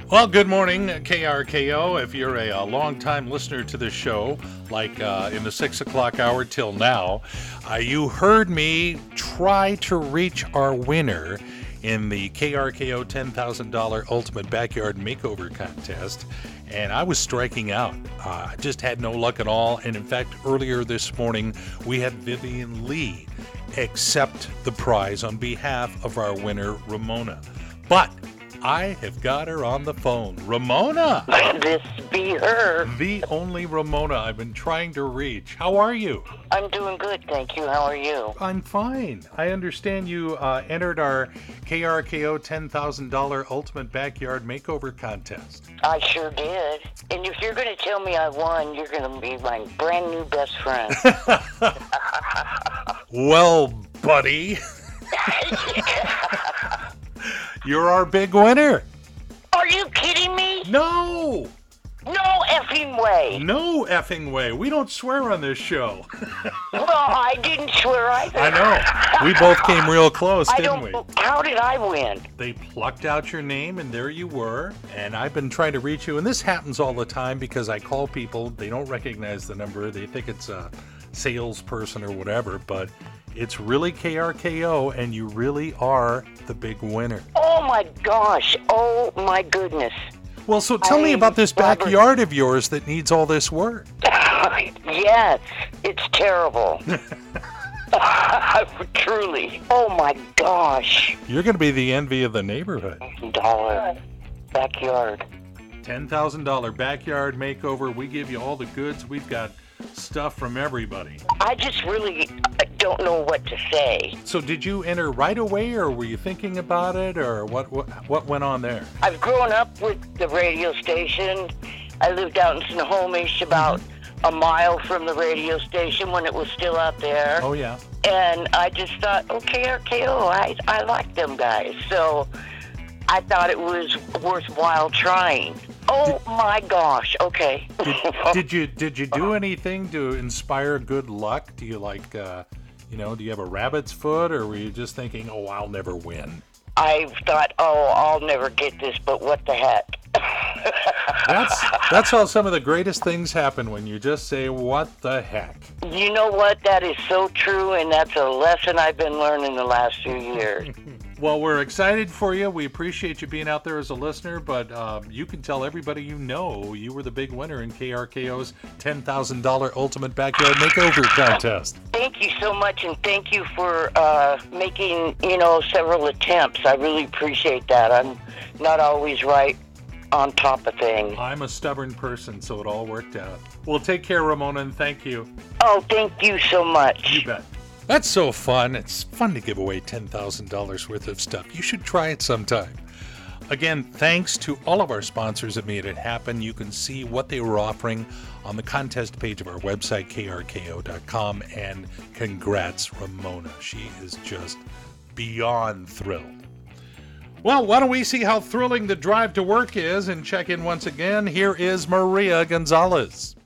Well, good morning, KRKO. If you're a long-time listener to this show, like in the 6 o'clock hour till now, you heard me try to reach our winner in the KRKO $10,000 Ultimate Backyard Makeover Contest, and I was striking out. I just had no luck at all, and in fact, earlier this morning, we had Vivian Lee accept the prize on behalf of our winner, Ramona. But I have got her on the phone. Ramona! This be her. The only Ramona I've been trying to reach. How are you? I'm doing good, thank you. How are you? I'm fine. I understand you entered our KRKO $10,000 Ultimate Backyard Makeover Contest. I sure did. And if you're going to tell me I won, you're going to be my brand new best friend. Well, buddy. You're our big winner. Are you kidding me? No. No effing way. No effing way. We don't swear on this show. Well, I didn't swear either. I know. We both came real close, didn't we? How did I win? They plucked out your name, and there you were. And I've been trying to reach you. And this happens all the time because I call people. They don't recognize the number. They think it's a salesperson or whatever. But it's really KRKO, and you really are the big winner. Oh, my gosh. Oh, my goodness. Well, so tell me about this backyard of yours that needs all this work. Yes, it's terrible. Truly. Oh, my gosh. You're going to be the envy of the neighborhood. Dollar backyard. $10,000 backyard makeover. We give you all the goods. We've got stuff from everybody. I just really don't know what to say. So did you enter right away, or were you thinking about it, or what went on there? I've grown up with the radio station. I lived out in Snohomish, about a mile from the radio station when it was still out there. Oh, yeah. And I just thought, okay, RKO, I like them guys. So I thought it was worthwhile trying. Oh, my gosh. Okay. Did you do anything to inspire good luck? Do you do you have a rabbit's foot, or were you just thinking, oh, I'll never win? I thought, oh, I'll never get this, but what the heck? That's how some of the greatest things happen, when you just say, what the heck? You know what? That is so true, and that's a lesson I've been learning the last few years. Well, we're excited for you. We appreciate you being out there as a listener, but you can tell everybody you know you were the big winner in KRKO's $10,000 Ultimate Backyard Makeover Contest. Thank you so much, and thank you for making, several attempts. I really appreciate that. I'm not always right on top of things. I'm a stubborn person, so it all worked out. Well, take care, Ramona, and thank you. Oh, thank you so much. You bet. That's so fun. It's fun to give away $10,000 worth of stuff. You should try it sometime. Again, thanks to all of our sponsors that made it happen. You can see what they were offering on the contest page of our website, krko.com. And congrats, Ramona. She is just beyond thrilled. Well, why don't we see how thrilling the drive to work is and check in once again. Here is Maria Gonzalez.